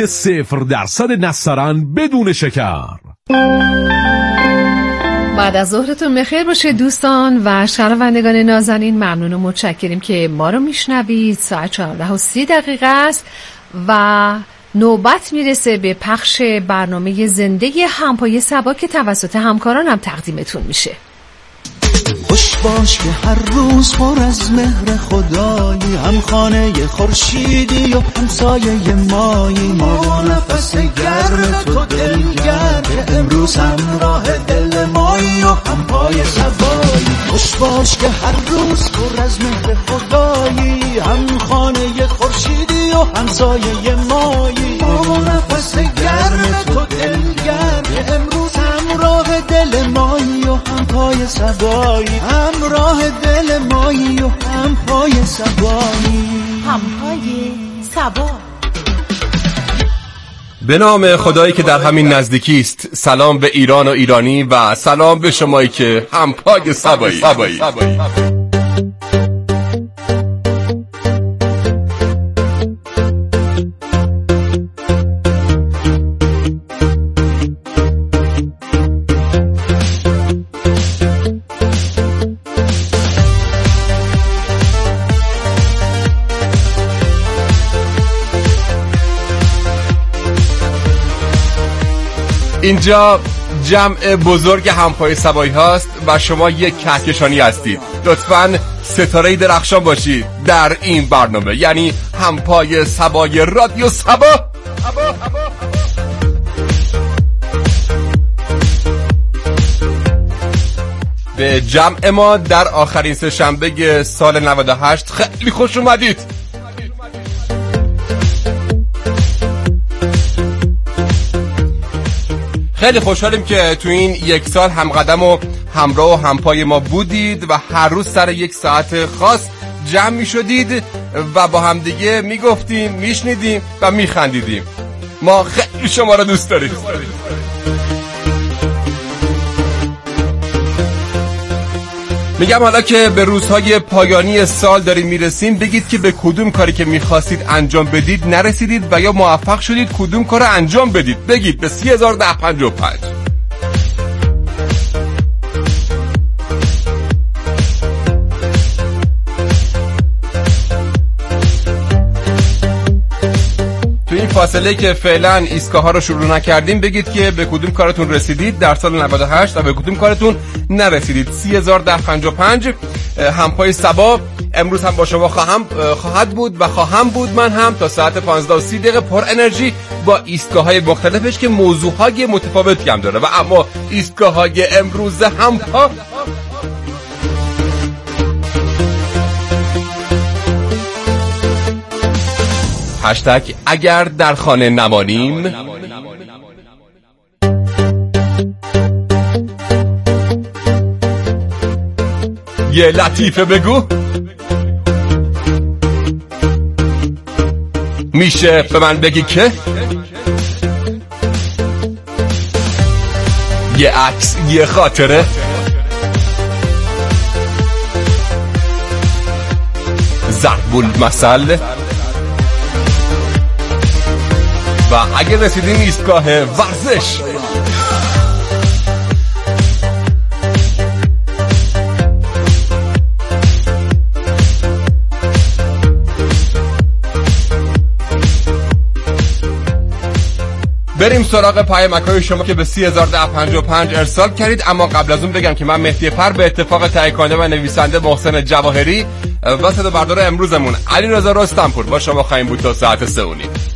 که 0% نسترن بدون شکر. بعد از ظهرتون بخیر باشه دوستان و شنوندگان نازنین. ممنون و متشکریم که ما رو میشنوید. ساعت 14:30 است و نوبت میرسه به پخش برنامه زنده همپای صبا که توسط همکارانم تقدیمتون میشه. خوش باش که هر روز پر از مهر خدایی، هم خانه خورشیدی و همسایه مایی، ما با نفس گرم تو دلگرم، امروز هم راه دل مایی و هم پای سوایی. خوش باش که هر روز پر از مهر خدایی، هم خانه خورشیدی و همسایه مایی، ما با نفس گرم تو دلگرم، امروز هم راه دل مایی و هم پای سوایی، هم راه دل مایی و هم پای سوایی، هم پای سبا. به نام خدایی که در همین نزدیکی است. سلام به ایران و ایرانی و سلام به شمایی که هم پای سبایی. اینجا جمع بزرگ همپای سبایی هاست و شما یک کهکشانی هستید. لطفاً ستاره درخشان باشید در این برنامه، یعنی همپای سبای رادیو سبا. به جمع ما در آخرین سه‌شنبه سال 98 خیلی خوش اومدید. خیلی خوشحالیم که تو این یک سال همقدم و همراه و همپای ما بودید و هر روز سر یک ساعت خاص جمع می شدید و با همدیگه می گفتیم، می شنیدیم و می خندیدیم. ما خیلی شما را دوست داریم. میگم حالا که به روزهای پایانی سال داریم میرسیم، بگید که به کدوم کاری که میخواستید انجام بدید نرسیدید و یا موفق شدید کدوم کار انجام بدید. بگید به 301055. تو این فاصله که فعلا ایستگاه ها رو شروع نکردیم، بگید که به کدوم کارتون رسیدید در سال 98 و به کدوم کارتون نرسیدید. 301055. همپای سبا امروز هم با شما خواهد بود و خواهم بود من هم تا ساعت 15:30 پر انرژی با ایستگاه های مختلفش که موضوع های متفاوتی هم داره. و اما ایستگاه های امروز همپا هشتگ اگر در خانه نمانیم، یه لطیفه بگو. میشه به من بگی که یه عکس، یه خاطره، ضرب المثل. و اگه رسیدیم ایستگاه ورزش، بریم سراغ پیامک‌های شما که به 301055 ارسال کردید. اما قبل از اون بگم که من مهدی پر به اتفاق تهیه کننده و نویسنده محسن جواهری و صدابردار امروزمون علیرضا رستمپور با شما خواهیم بود تا ساعت 3:30.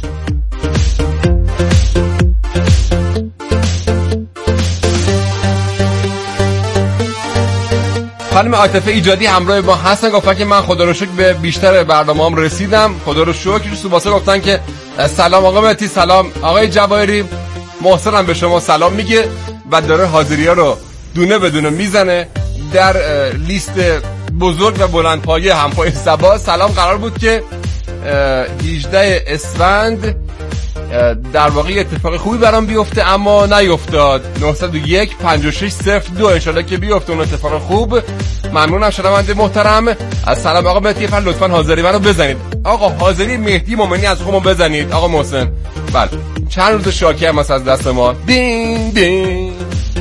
خانم عاطفه ایجادی همراه با هستن، گفتن که من خدا رو شکر به بیشتر برنامه‌ام رسیدم. خدا رو شکر. سوباسه گفتن که سلام آقا مهدی، سلام آقای جواهری. محسن هم به شما سلام میگه و داره حاضری‌ها رو دونه بدونه میزنه در لیست بزرگ و بلندپایه همپای سبا. سلام قرار بود که 18 اسفند در واقع اتفاق خوبی برام بیفته اما نیفتاد. 901 5602 انشالله که بیفته اون اتفاق خوب. ممنونم شنونده محترم. از سلام آقا مهدی فر، لطفا حاضری منو بزنید. آقا حاضری مهدی مومنی از خودمون بزنید. آقا محسن بله چند روز شاکی هم از دست ما. دین دین.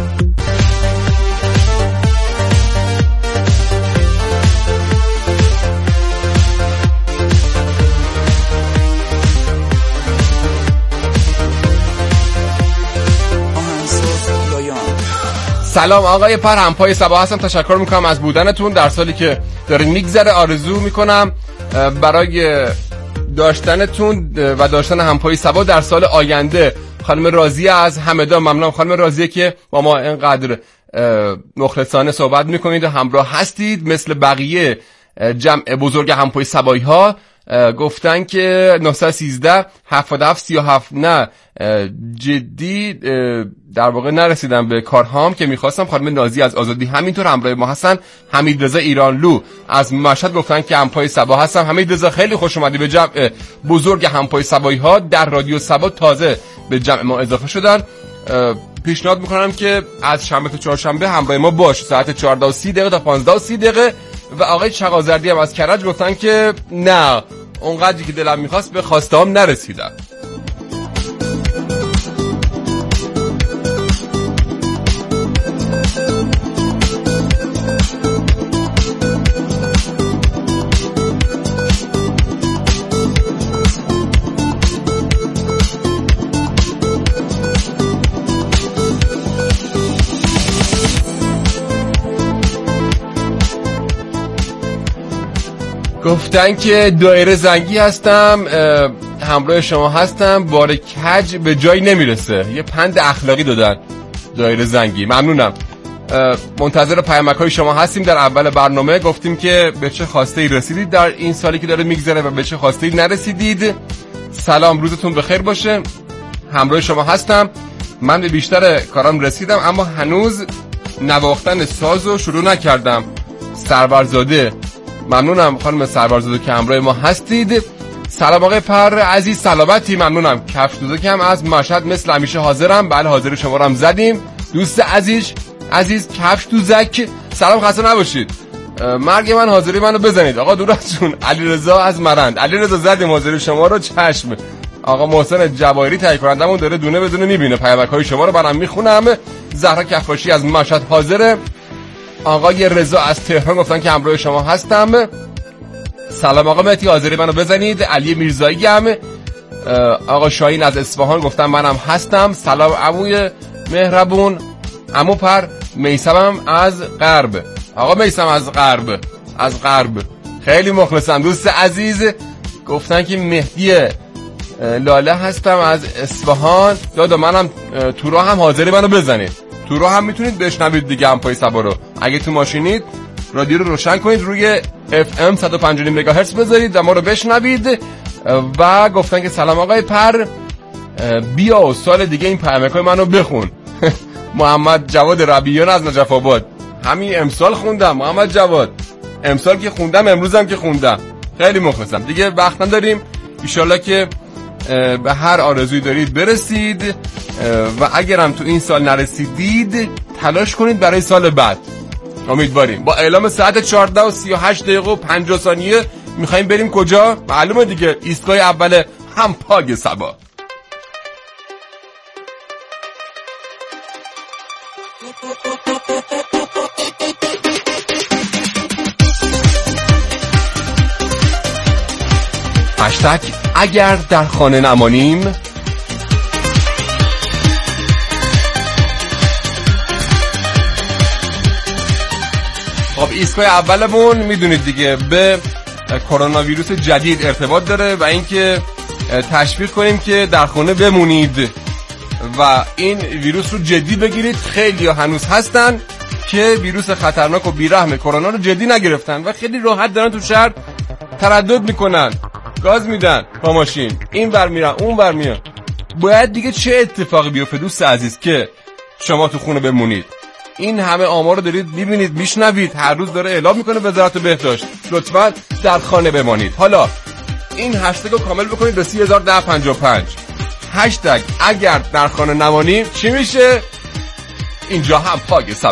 سلام آقای پر، همپای صبا هستم. تشکر میکنم از بودنتون در سالی که داره میگذره. آرزو میکنم برای داشتنتون و داشتن همپای صبا در سال آینده. خانم راضیه از همدان، ممنونم خانم راضیه که با ما اینقدر مخلصانه صحبت میکنید و همراه هستید. مثل بقیه جمع بزرگ همپای صبایی ها گفتن که 913 77 37 نه جدی در واقع نرسیدم به کارهام که میخواستم. خانم نازی از آزادی همینطور همراه ما هستن. حمید رضا ایرانلو از مشهد گفتن که همپای صبا هستم. حمید رضا خیلی خوش اومدی به جمع بزرگ همپای صبایی ها در رادیو صبا، تازه به جمع ما اضافه شدن. پیشنهاد میکنم که از شنبه تا چهارشنبه همراه ما باش ساعت 14:30 تا 15:30. و آقای چغازردی هم از کرج گفتن که نه اونقدری که دلم میخواست به خواستهام نرسیدم. گفتن که دایره زنگی هستم، همراه شما هستم. بار کج به جایی نمیرسه. یه پند اخلاقی دادن دایره زنگی. ممنونم. منتظر پیامک‌های شما هستیم. در اول برنامه گفتیم که به چه خواسته‌ای رسیدید در این سالی که داره میگذره و به چه خواسته‌ای نرسیدید. سلام، روزتون بخیر باشه. همراه شما هستم. من به بیشتر کارام رسیدم اما هنوز نواختن سازو شروع نکردم. سرورزاده. ممنونم خانم سرورزاده که همراه ما هستید. سلام آقای پر عزیز، سلامتی. ممنونم. کفش دوزک هم از مشهد مثل همیشه حاضرم. بله حاضر شما رو هم زدیم. دوست عزیز کفش دوزک، سلام، خسته نباشید. مرگ من حاضری منو بزنید. آقا دور از جون. علیرضا از مرند. علیرضا زدیم حاضری شما رو، چشم. آقا محسن جواهری تهیه کنندمون داره دونه بدونه میبینه پیامک‌های شما رو، برام میخونم. زهرا کفاشی از مشهد حاضره. آقای رضا از تهران گفتن که همراه شما هستم. سلام آقا مهدی، حاضری منو بزنید. علی میرزایی هم. آقا شاهین از اصفهان گفتن منم هستم. سلام عموی مهربون. عمو پر. میثمم از غرب. آقا میثم از غرب خیلی مخلصم. دوست عزیز گفتن که مهدی لاله هستم از اصفهان. دادا منم تو راه هم حاضری منو بزنید. تو راه هم میتونید بشنوید دیگه همپای صبا رو. اگه تو ماشینید رادیو رو روشن کنید، روی FM 105.9 مگاهرتز بذارید و ما رو بشنوید. و گفتن که سلام آقای پر، بیا و سال دیگه این پیامک‌های منو بخون. محمد جواد ربیعیان از نجف آباد. همین امسال خوندم محمد جواد، امسال که خوندم امروزم که خوندم. خیلی مخلصم. دیگه وقت نداریم. ان شاءالله که به هر آرزویی دارید برسید و اگرم تو این سال نرسیدید تلاش کنید برای سال بعد. امیدواریم. با اعلام ساعت 14:38:50 میخوایم بریم کجا؟ معلومه دیگه، ایستگاه اول همپای صبا. هشتگ اگر در خانه نمانیم. خب ایستگاه اولمون میدونید دیگه به کرونا ویروس جدید ارتباط داره و اینکه تشویق کنیم که در خانه بمونید و این ویروس رو جدی بگیرید. خیلی ها هنوز هستن که ویروس خطرناک و بیرحم کرونا رو جدی نگرفتن و خیلی راحت دارن تو شهر تردد میکنن، گاز میدن با ماشین، این ور میرن اون ور میان. باید دیگه چه اتفاقی بیفته دوست عزیز که شما تو خونه بمونید؟ این همه آمار رو دارید میبینید میشنوید، هر روز داره اعلام میکنه وزارت بهداشت لطفاً در خانه بمانید. حالا این هشتگ رو کامل بکنید به 301055. هشتگ اگر در خانه نمانیم چی میشه؟ اینجا هم پاگ صبا.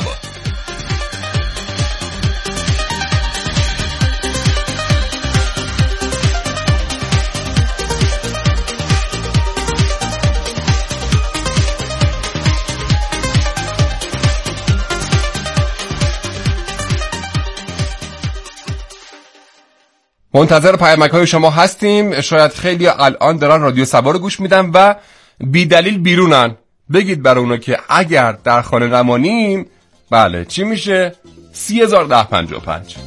منتظر پیامک‌های شما هستیم. شاید خیلی الان دارن رادیو سبا رو گوش میدن و بی دلیل بیرونن. بگید برای اونا که اگر در خانه نمانیم بله چی میشه؟ 30,1055.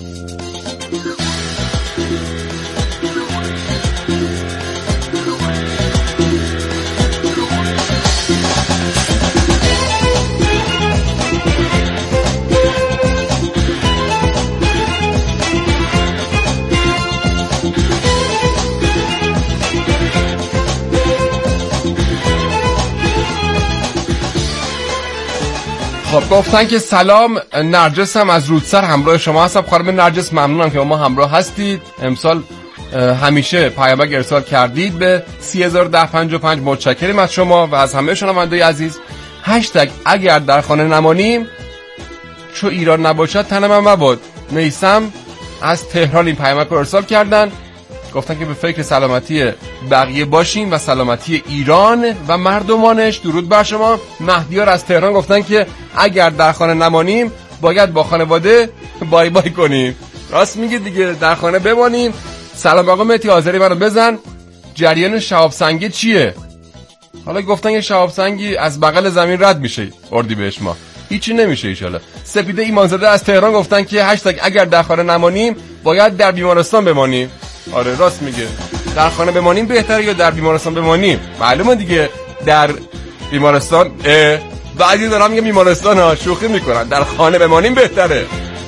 خب گفتن که سلام، نرجس هم از رودسر همراه شما هستم. خانم نرجس ممنونم که با ما همراه هستید. امسال همیشه پیامک ارسال کردید به 30,1055. متشکریم از شما و از همه شنوندگان عزیز. هشتگ اگر در خانه نمانیم چو ایران نباشد تن من مباد. میثم از تهران این پیامک رو ارسال کردن. گفتن که به فکر سلامتی بقیه باشیم و سلامتی ایران و مردمانش. درود بر شما. مهدیار از تهران گفتن که اگر در خانه نمانیم باید با خانواده بای بای کنیم. راست میگه دیگه، در خانه بمانیم. سلام آقا مهدی، حاضری منو بزن. جریان شهاب سنگی چیه؟ حالا گفتن که شهاب سنگی از بغل زمین رد میشه اردیبهشت ماه، هیچی نمیشه ایشالا. سپیده ایمانزاده از تهران گفتن که هشتگ اگر در خانه نمانیم باید در بیمارستان بمانیم. آره راست میگه، در خانه بمانیم بهتره یا در بیمارستان بمانیم؟ معلومه دیگه در بیمارستان. بعضی دارم میگه بیمارستان ها، شوخی میکنن، در خانه بمانیم بهتره.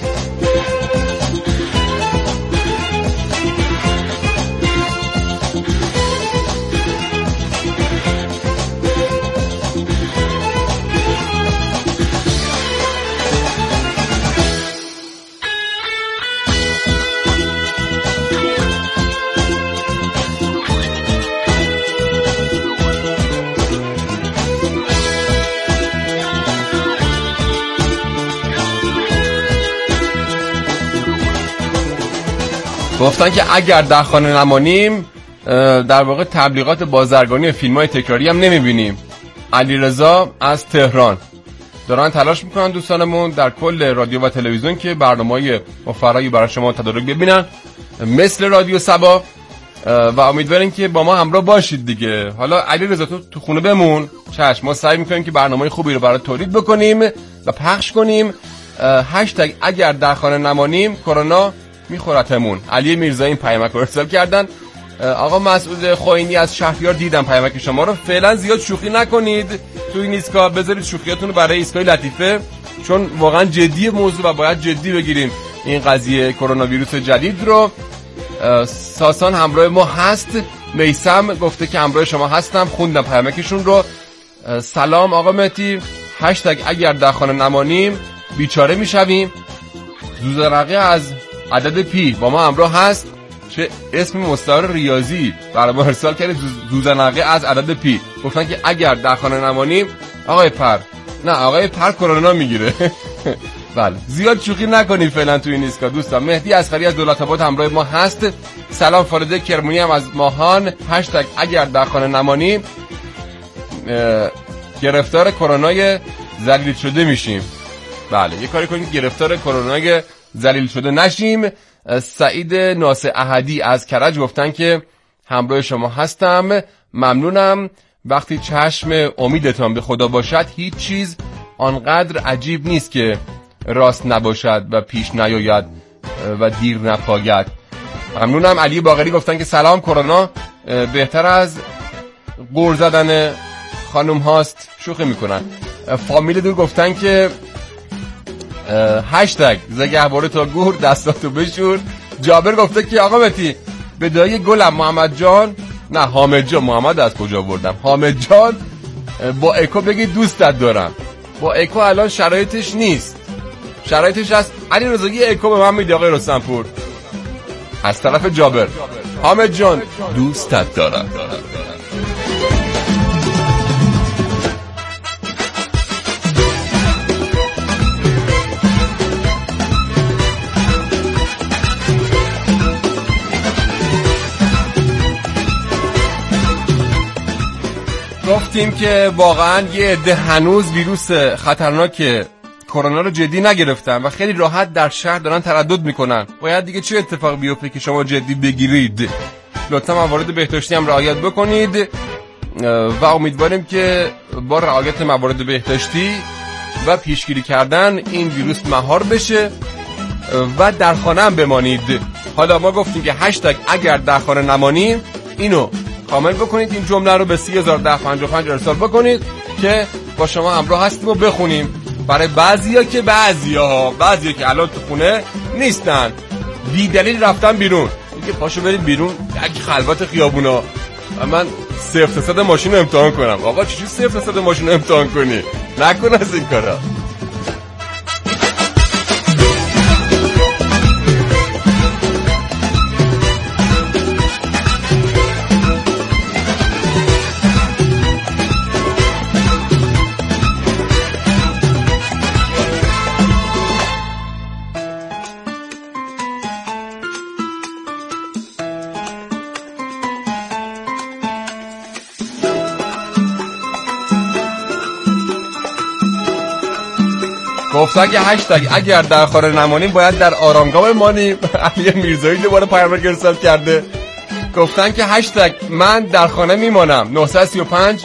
گفتن که اگر در خانه نمانیم در واقع تبلیغات بازرگانی و فیلم‌های تکراری هم نمی‌بینیم. علیرضا از تهران دارن تلاش میکنن دوستانمون در کل رادیو و تلویزیون که برنامه‌های مفرحی برای شما تدارک ببینن مثل رادیو سبا و امیدواریم که با ما همراه باشید دیگه. حالا علیرضا تو خونه بمون، چشم، ما سعی میکنیم که برنامه خوبی رو برای تولید بکنیم و پخش کنیم. هشتگ اگر در خانه نمانیم کرونا میخورتمون. علی میرزایی پیامک رو ارسال کردن. آقا مسعود خوینی از شهریار دیدم پیامک شما رو. فعلا زیاد شوخی نکنید تو این ایستگاه، بذارید شوخیاتون رو برای ایستگاه لطیفه، چون واقعا جدی موضوع و باید جدی بگیریم این قضیه کرونا ویروس جدید رو. ساسان همراه ما هست. میثم گفته که همراه شما هستم، خوندم پیامکشون رو. سلام آقا مهدی، هشتگ اگر در خانه نمانیم بیچاره میشویم. زوزرقه از عدد پی با ما همراه هست. چه اسم مستعار ریاضی برای ما ارسال کرده، زوزنقه از عدد پی. گفتن که اگر در خانه نمانیم آقای پر کرونا میگیره. بله زیاد شوخی نکنید فعلا تو این ایستگاه دوستان. مهدی اصغری از دولت آباد همراه ما هست. سلام فاریده کرمونی هم از ماهان. هشتگ اگر در خانه نمانیم گرفتار کرونای ذلیل شده میشیم. بله یه کاری کنید گرفتار کرونای ذلیل شده نشیم. سعید ناصر احدی از کرج گفتن که همراه شما هستم، ممنونم. وقتی چشم امیدتان به خدا باشد هیچ چیز آنقدر عجیب نیست که راست نباشد و پیش نیاید و دیر نپاید. ممنونم. علی باقری گفتن که سلام، کرونا بهتر از قور زدن خانم هاست. شوخی میکنن. فامیل دور گفتن که هشتگ زگهواره تا گور دستاتو بشور. جابر گفته که آقا مهدی به دایی گلم محمد جان، نه حامد جان، محمد از کجا بردم، حامد جان با اکو بگی دوستت دارم. با اکو الان شرایطش نیست، شرایطش هست. علی رضایی اکو به من میده آقای رستمپور از طرف جابر. حامد جان دوستت دارم. گفتیم که واقعا یه عده هنوز ویروس خطرناک کرونا رو جدی نگرفتن و خیلی راحت در شهر دارن تردد میکنن. باید دیگه چه اتفاق بیفته که شما جدی بگیرید؟ لطفا موارد بهداشتی هم رعایت بکنید و امیدواریم که با رعایت موارد بهداشتی و پیشگیری کردن این ویروس مهار بشه و در خانه هم بمانید. حالا ما گفتیم که هشتگ اگر در خانه نمانیم اینو کامل بکنید، این جمله رو به 301055 ارسال بکنید که با شما همراه هستیم و بخونیم. برای بعضیا که الان تو خونه نیستن، بی دلیل رفتن بیرون، میگه پاشو برید بیرون یک خلوت خیابونا و من 0% ماشین رو امتحان کنم. آقا چجوری 0% ماشین رو امتحان کنی؟ نکن از این کارا. گفتن که هشتگ اگر در خانه نمانیم باید در آرامگاه بمانیم. علی میرزایی دوباره پیام ارسال کرده، گفتن که هشتگ من در خانه میمانم 935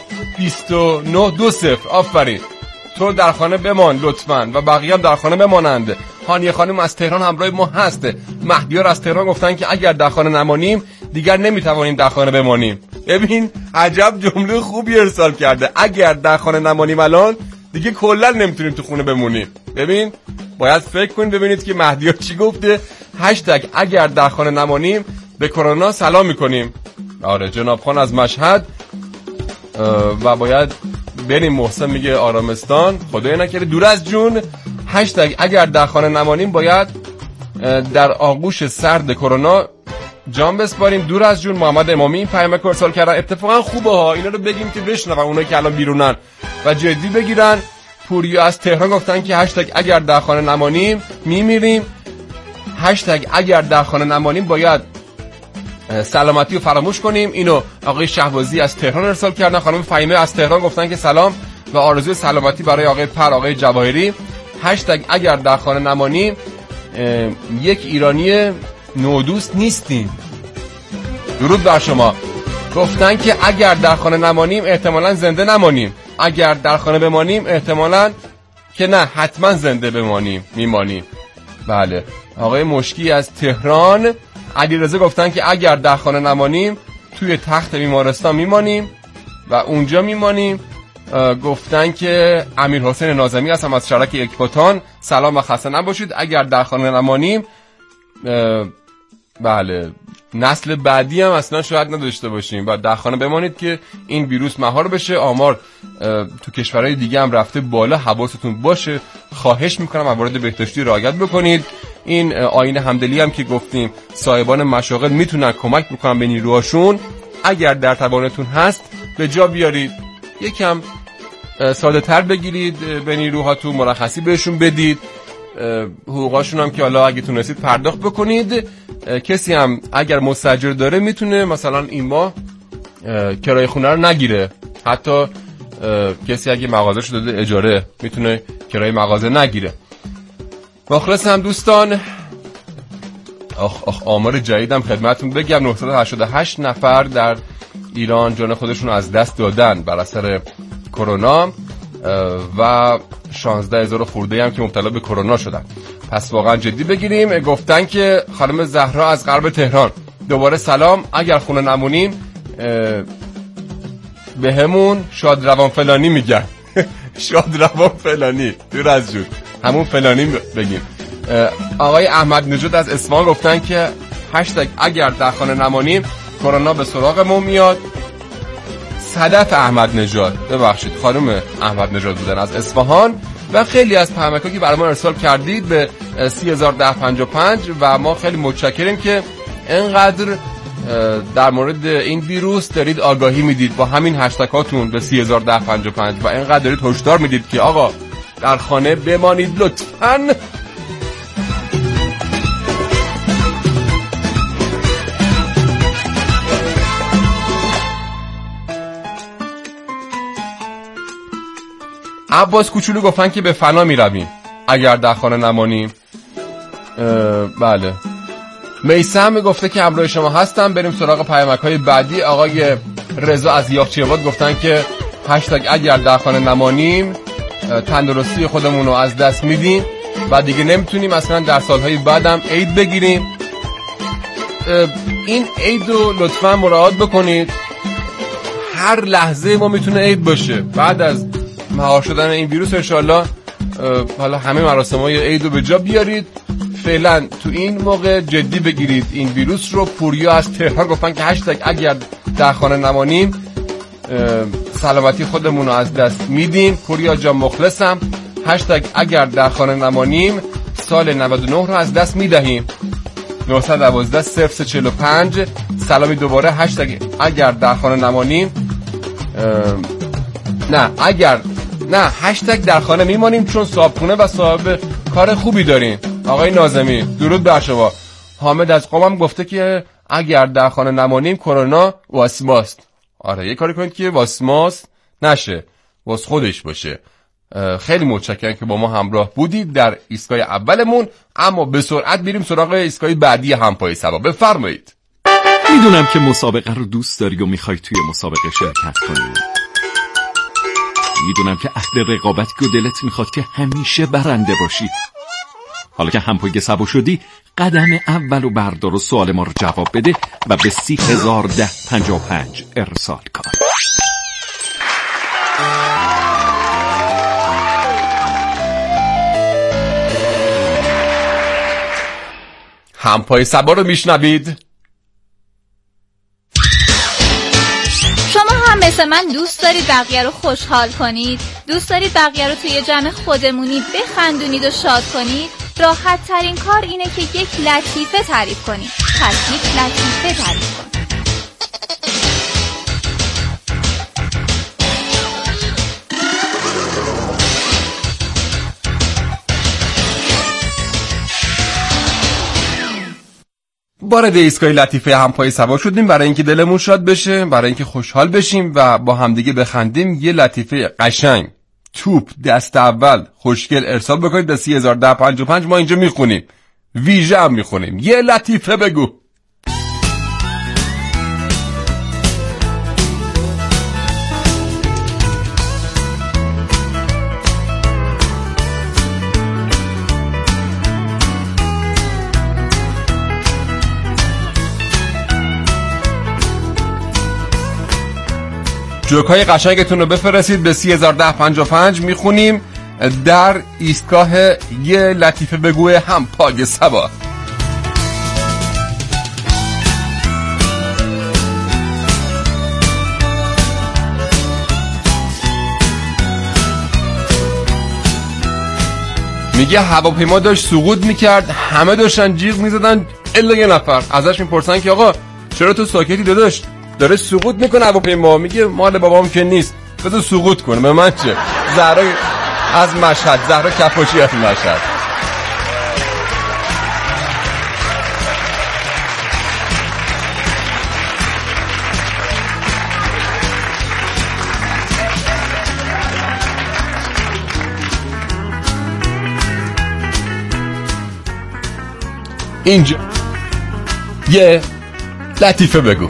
2920. آفرین، تو در خانه بمان لطفاً و بقیه هم در خانه بمانند. هانیه خانم از تهران همراه ما هست. مهدیار از تهران گفتن که اگر در خانه نمانیم دیگر نمیتوانیم در خانه بمانیم. ببین عجب جمله خوبی ارسال کرده، اگر در خانه نمانیم الان دیگه کلا نمیتونیم تو خونه بمونیم. ببین باید فکر کنید ببینید که مهدیار چی گفته. هشتگ اگر در خانه نمانیم به کرونا سلام میکنیم. آره جناب خان از مشهد و باید بریم. محسن میگه آرامستان، خدای نکرده دور از جون. هشتگ اگر در خانه نمانیم باید در آغوش سرد کرونا جان بسپاریم دور از جون. محمد امامی این پیام ارسال کردن. اتفاقا خوبه ها اینا رو بگیم که بشنون اونایی که الان بیرونن و جدی بگیرن. پوریا از تهران گفتن که هشتگ اگر در خانه نمانیم میمیریم. هشتگ اگر در خانه نمانیم باید سلامتی رو فراموش کنیم. اینو آقای شهبازی از تهران ارسال کردن. خانم فهیمه از تهران گفتن که سلام و آرزوی سلامتی برای آقای آقای جواهری. هشتگ اگر در خانه نمانیم یک ایرانی نودوست نیستیم. درود بر شما. گفتن که اگر در خانه نمانیم احتمالاً زنده نمانیم، اگر در خانه بمانیم احتمالاً که نه حتما زنده میمانیم. بله. آقای مشکی از تهران. علیرضا گفتن که اگر در خانه نمانیم توی تخت بیمارستان میمانیم و اونجا میمانیم. گفتن که امیر حسین ناظمی هستم از شرک اکباتان. سلام و خسته نباشید. اگر در خانه نمانیم بله نسل بعدی هم اصلا شاید نداشته باشیم و در خانه بمانید که این ویروس مهار بشه. آمار تو کشورهای دیگه هم رفته بالا، حواستون باشه. خواهش میکنم موارد بهداشتی رعایت بکنید. این آیین همدلی هم که گفتیم صاحبان مشاغل میتونن کمک بکنن به نیروهاشون. اگر در توانتون هست به جا بیارید، یکم ساده تر بگیرید به نیروهاتون، مرخصی بهشون بدید، حقوقاشون هم که حالا اگه تونستید پرداخت بکنید. کسی هم اگر مستاجر داره میتونه مثلا این ماه کرایه خونه رو نگیره. حتی کسی اگه مغازه‌شو داده اجاره میتونه کرایه مغازه نگیره. مخلص هم دوستان. آمار جدیدم خدمتتون بگم. 988 نفر در ایران جان خودشون از دست دادن بر اثر کرونا و 16,000 خورده هم که مبتلا به کرونا شدن. پس واقعا جدی بگیریم. گفتن که خانم زهرا از غرب تهران دوباره سلام، اگر خونه نمونیم به همون شاد روان فلانی میگن. شاد روان فلانی دور از جون، همون فلانی بگیم. آقای احمد نژاد از اصفهان گفتن که هشتگ اگر در خانه نمانیم کرونا به سراغمون میاد. صدف احمد نژاد، ببخشید خانم احمد نژاد بودن از اصفهان و خیلی از پیامک‌ها که برای ما ارسال کردید به 301055 و ما خیلی متشکریم که اینقدر در مورد این ویروس دارید آگاهی میدید با همین هشتگ هاتون به 301055 و اینقدر دارید هشدار میدید که آقا در خانه بمانید لطفاً. عباس کوچولو گفتن که به فنا میرویم. اگر در خانه نمانیم. بله میثم گفته که همراه شما هستم. بریم سراغ پیامک‌های بعدی. آقای رضا از یاخچی‌آباد گفتن که هشتگ اگر در خانه نمانیم تندرستی خودمون رو از دست میدیم و دیگه نمیتونیم اصلا در سالهای بعدم عید بگیریم. این عید رو لطفا مراعات بکنید. هر لحظه ما میتونه عید باشه. بعد از مهار شدن این ویروس انشالله حالا همه مراسم‌های عید رو به جا بیارید. فعلا تو این موقع جدی بگیرید این ویروس رو. پوریا از تهران گفتن که هشتگ اگر در خانه نمانیم سلامتی خودمون رو از دست میدیم. پوریا جان مخلصم. هشتگ اگر در خانه نمانیم سال 99 رو از دست میدهیم. 912 0345 سلامی دوباره. هشتگ اگر در خانه نمانیم هشتگ در خانه میمانیم چون صاحبخونه و صاحب کار خوبی داریم. آقای ناظمی درود بر شما. حامد از قم گفته که اگر در خانه نمانیم کرونا واسماست. آره یه کاری کنید که واسماست نشه، واس خودش باشه. خیلی متشکرم که با ما همراه بودید در ایستگاه اولمون. اما به سرعت بریم سراغ ایستگاه بعدی همپای سبا. بفرمایید. میدونم که مسابقه رو دوست داری و میخوای توی مسابقه شرکت کنی. میدونم که عهد رقابت که دلت میخواد که همیشه برنده باشی. حالا که همپای سبا شدی قدم اول و بردار و سوال ما رو جواب بده و به 301055 ارسال کن. همپای سبا رو میشنوید. شما هم مثل من دوست دارید بقیه رو خوشحال کنید؟ دوست دارید بقیه رو توی جمع خودمونی بخندونید و شاد کنید؟ راحت ترین کار اینه که یک لطیفه تعریف کنید. پس یک لطیفه تعریف کنید. وارد ایستگاه لطیفه همپای سبا شدیم برای اینکه دلمون شاد بشه، برای اینکه خوشحال بشیم و با همدیگه بخندیم. یه لطیفه قشنگ توپ دست اول خوشگل ارسال بکنید به 301055. ما اینجا میخونیم، ویژه هم میخونیم. یه لطیفه بگو. جوکای قشنگتون رو بفرستید به 301055. میخونیم در ایستگاه یه لطیفه بگو همپای سبا. میگه هواپیما داشت سقوط میکرد، همه داشتن جیغ میزدن الا یه نفر. ازش میپرسن که آقا چرا تو ساکتی داداش؟ داره سقوط میکنه هواپیما. میگه مال بابام که نیست، بذار سقوط کنه، به من چه؟ زهرا از مشهد، زهرا کفاشی از مشهد. اینجا یه لطیفه بگو.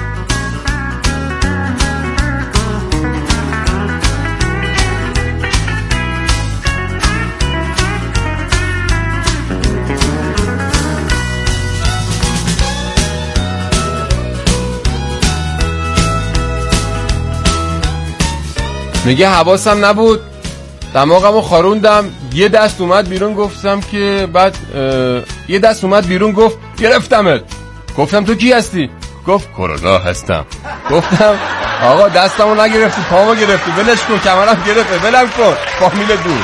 میگه حواسم نبود، دماغمو خاروندم، یه دست اومد بیرون، گفتم که بعد یه دست اومد بیرون گفت گرفتمت. گفتم تو کی هستی؟ گفت کرونا هستم. گفتم آقا دستمو نگرفتی، پامو گرفتی، ولش کن، کمرم گرفته، ولم کن، فامیل دور.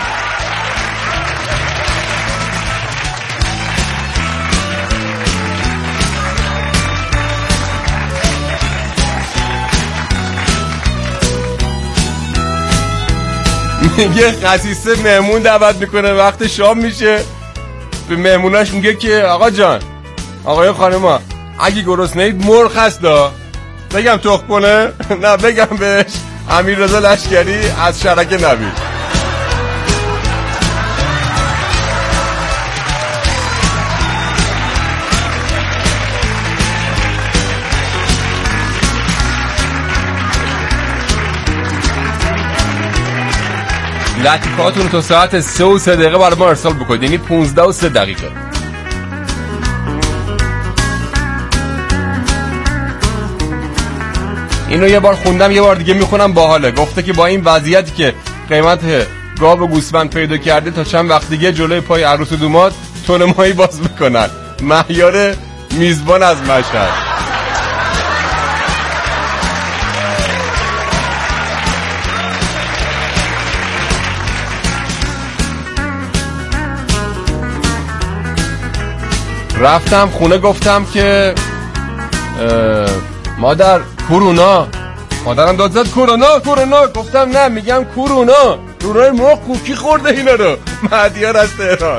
میگه خسیسه مهمون دعوت میکنه، وقت شام میشه به مهموناش میگه که آقا جان، آقای خانما، اگه گرسنه‌اید مرغ هست دا، بگم تخم کنه؟ نه بگم بهش امیررضا لشکری از شرک نبی. لطیفاتون تا ساعت 3 و 3 دقیقه برای ما ارسال بکنید، یعنی 15 و 3 دقیقه. اینو یه بار خوندم یه بار دیگه میخونم باحاله. گفته که با این وضعیتی که قیمت گاو و گوسفند پیدا کرده تا چند وقت دیگه جلوی پای عروس و دوماد تون ماهی باز میکنن. مهیار میزبان از مشهد. رفتم خونه گفتم که مادر کرونا. مادرم داد زد کرونا. گفتم نه میگم کرونا. دورای مرغ کوکی خورده اینا رو. مهدیار از تهران.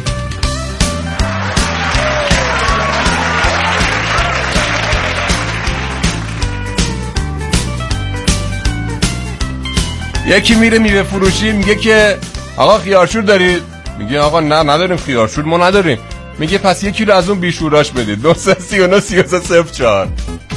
یکی میره میوه فروشی میگه که آقا خیارشور دارید؟ میگه آقا نه نداریم خیارشور، ما نداریم. میگه پس 1 کیلو از اون بیشوراش بدید. 239 3304.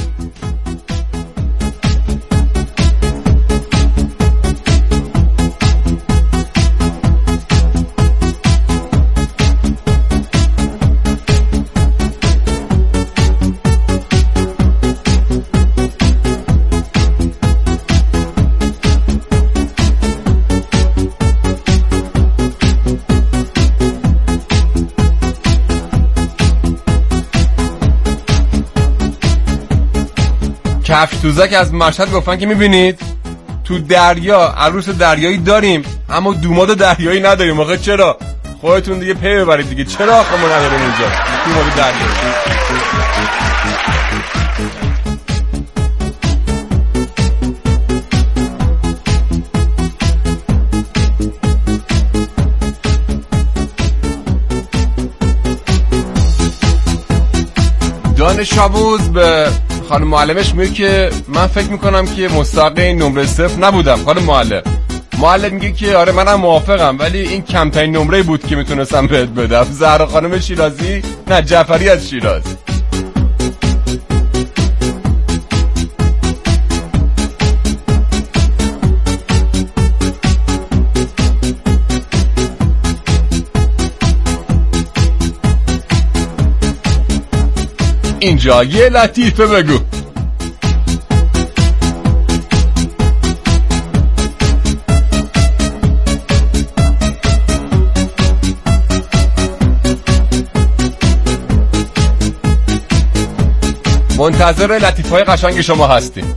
کفش توزک از مشهد گفتن که میبینید تو دریا عروس دریایی داریم اما دوماد دریایی نداریم. آخه چرا؟ خودتون دیگه پی ببرید دیگه. چرا آخه ما نداریم اینجا دوماد دریایی؟ دانش آموز به خانم معلمش میگه که من فکر میکنم که مستحق این نمره 0 نبودم. خانم معلم میگه که آره منم موافقم ولی این کمترین نمره بود که میتونستم بهت بدم. زهرا خانم شیرازی نه جعفری از شیراز. اینجا یه لطیفه بگو. منتظر لطیفه‌های قشنگ شما هستیم.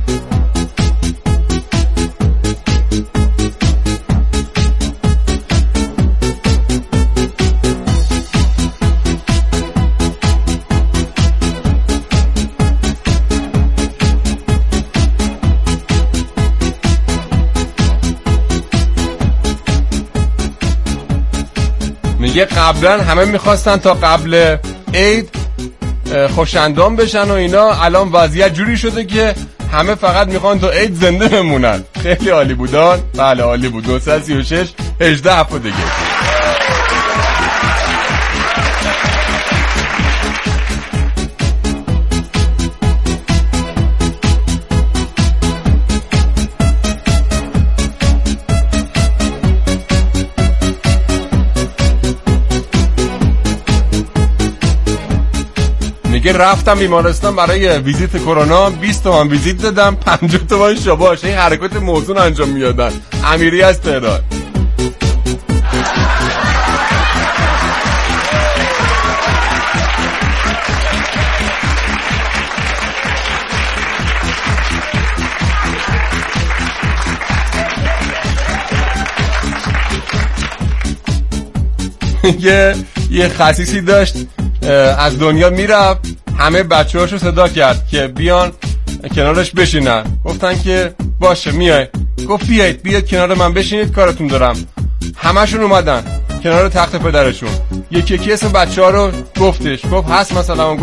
میگه قبلا همه میخواستن تا قبل عید خوشندام بشن و اینا، الان وضعیت جوری شده که همه فقط میخوان تا عید زنده بمونن. خیلی عالی بودن. بله عالی بود. 236 18 هفته دیگه. میگه رفتم بیمارستان برای ویزیت کرونا، 20 تومن ویزیت دادم، 50 تومن شاباش. این حرکات موزون انجام میدادن. امیری از تهران. یه خسیسی داشت از دنیا میرفت، همه بچه‌هاشو صدا کرد که بیان کنارش بشینن. گفتن که باشه میای. گفت بیاید کنار من بشینید کارتون دارم. همشون اومدن کنار تخت پدرشون. یکی اسم بچه‌ها رو گفتش. گفت هست مثلا